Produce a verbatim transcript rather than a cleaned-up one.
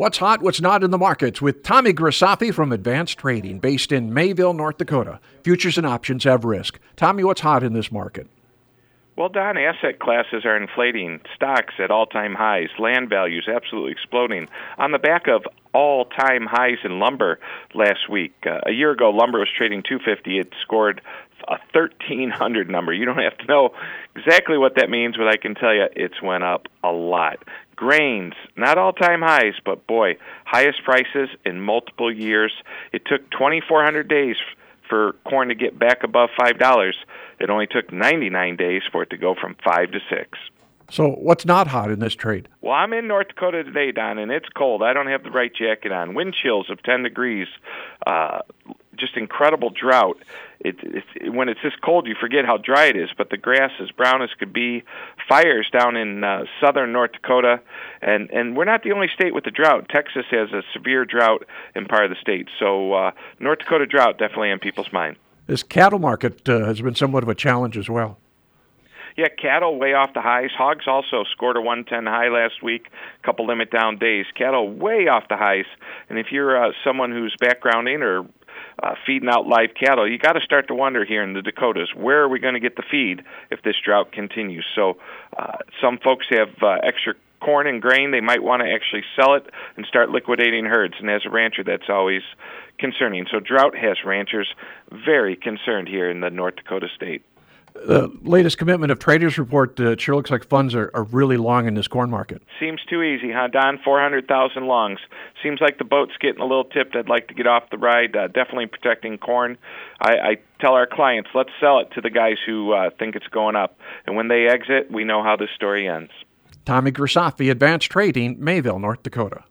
What's hot, what's not in the markets with Tommy Grisafi from Advanced Trading, based in Mayville, North Dakota. Futures and options have risk. Tommy, what's hot in this market? Well, Don, asset classes are inflating. Stocks at all-time highs. Land values absolutely exploding on the back of all-time highs in lumber last week. Uh, a year ago, lumber was trading two fifty. It scored a thirteen hundred number. You don't have to know exactly what that means, but I can tell you it's went up a lot. Grains, not all-time highs, but boy, highest prices in multiple years. It took twenty-four hundred days for corn to get back above five dollars. It only took ninety-nine days for it to go from five to six. So what's not hot in this trade? Well, I'm in North Dakota today, Don, and it's cold. I don't have the right jacket on. Wind chills of ten degrees. Uh, just incredible drought. It, it, when it's this cold, you forget how dry it is, but the grass is brown as could be. Fires down in uh, southern North Dakota, and, and we're not the only state with the drought. Texas has a severe drought in part of the state, so uh, North Dakota drought definitely on people's mind. This cattle market uh, has been somewhat of a challenge as well. Yeah, cattle way off the highs. Hogs also scored a one ten high last week, a couple limit down days. Cattle way off the highs. And if you're uh, someone who's backgrounding or uh, feeding out live cattle, you got to start to wonder here in the Dakotas, where are we going to get the feed if this drought continues? So uh, some folks have uh, extra corn and grain. They might want to actually sell it and start liquidating herds. And as a rancher, that's always concerning. So drought has ranchers very concerned here in the North Dakota state. The latest commitment of traders report, uh, it sure looks like funds are, are really long in this corn market. Seems too easy, huh, Don? four hundred thousand longs. Seems like the boat's getting a little tipped. I'd like to get off the ride. Uh, definitely protecting corn. I, I tell our clients, let's sell it to the guys who uh, think it's going up. And when they exit, we know how this story ends. Tommy Grisafi, Advanced Trading, Mayville, North Dakota.